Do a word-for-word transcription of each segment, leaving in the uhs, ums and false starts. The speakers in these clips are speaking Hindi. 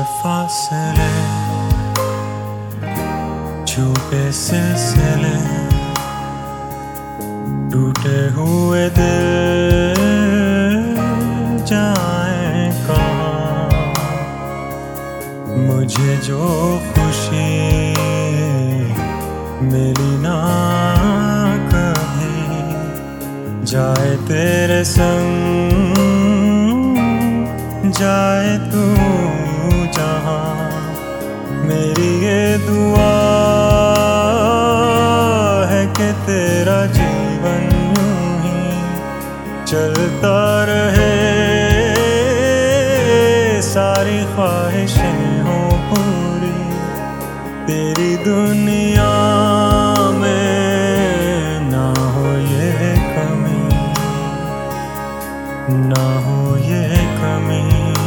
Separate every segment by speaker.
Speaker 1: फासले, छूटे सिलसिले, टूटे हुए दिल जाए कहाँ। मुझे जो खुशी मिली ना कभी, जाए तेरे संग जाए तू जहाँ। मेरी ये दुआ है कि तेरा जीवन यूं ही चलता रहे, सारी ख्वाहिशें हो पूरी तेरी दुनिया में, ना हो ये कमी, ना हो ये कमी।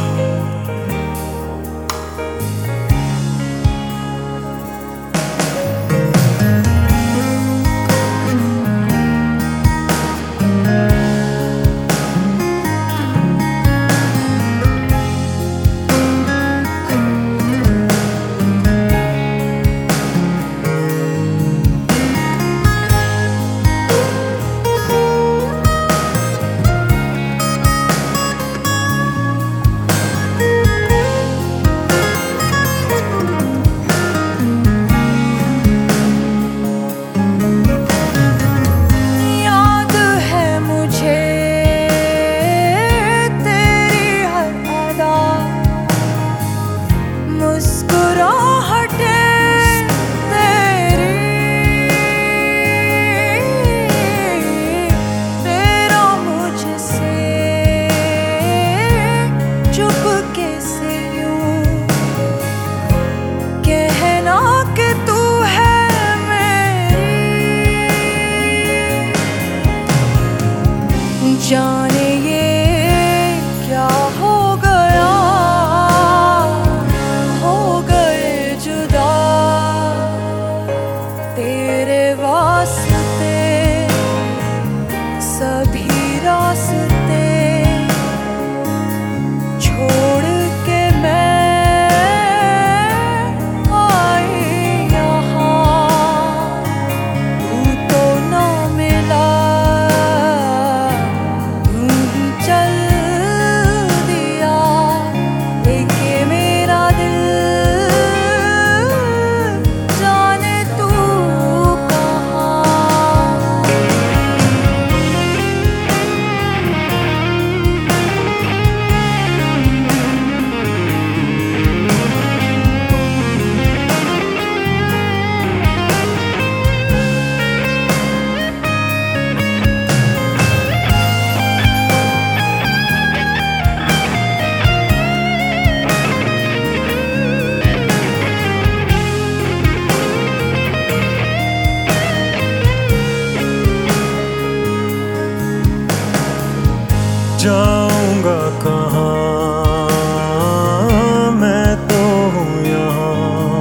Speaker 2: जाने ये क्या हो गया, हो गए जुदा तेरे वास्ते सभी रास्ते छोड़ के मैं आई यहाँ। तू तो ना मिला,
Speaker 1: जाऊंगा कहाँ, मैं तो हूँ यहाँ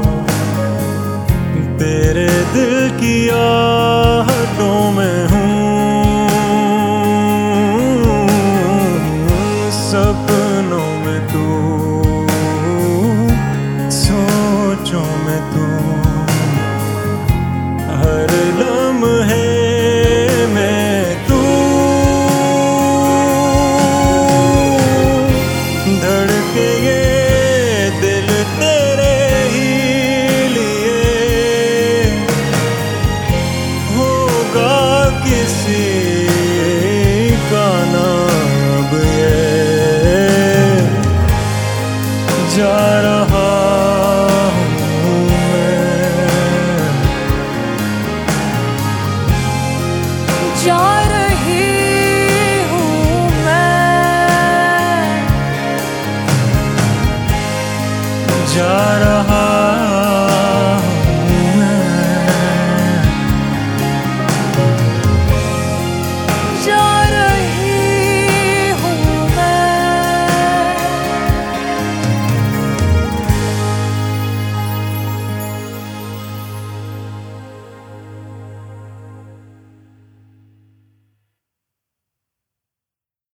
Speaker 1: तेरे दिल की आहटों में हूँ। सपनों में तू, सोचों में तू, हर लम्हे में तू, धड़के ये दिल तेरे ही लिए, होगा किसी का ना अब ये। जा रहा हूँ मैं,
Speaker 2: जा रही हूँ मैं,
Speaker 1: जा रहा